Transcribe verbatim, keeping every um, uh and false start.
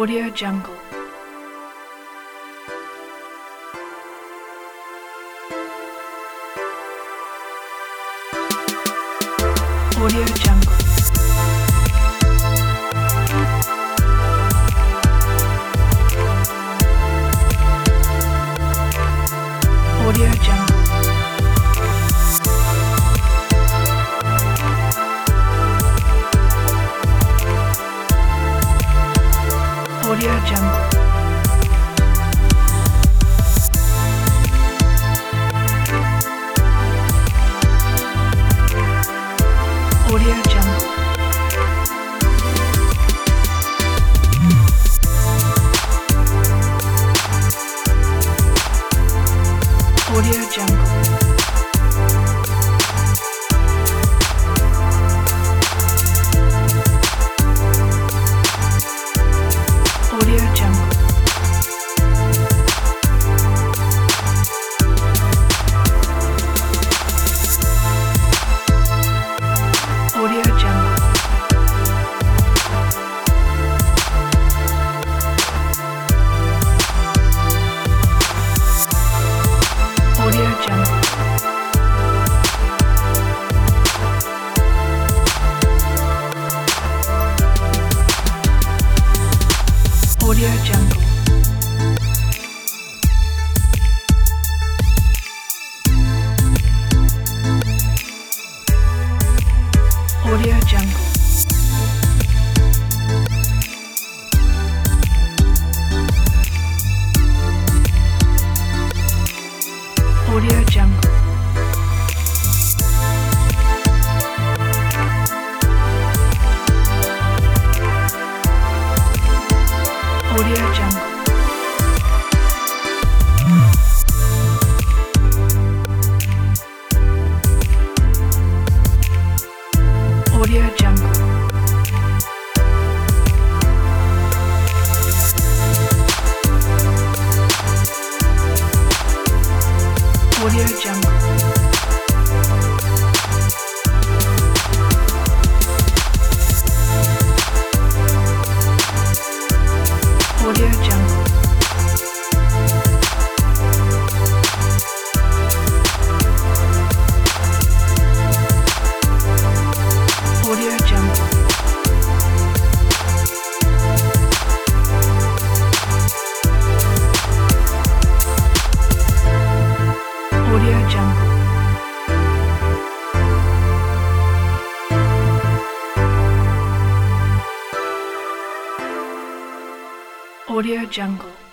Audio Jungle. Audio Jungle. Audio Jungle. Audio Jungle. Audio Jungle. Audio Jungle. Audio Jungle. Audio Jungle. Audio Jungle. Audio Jungle. Audio Jungle. Audio Jungle. Audio Jungle. Audio Jungle. Audio Jungle. Audio Jungle. Audio Jungle. Audio Jungle. Audio Jungle.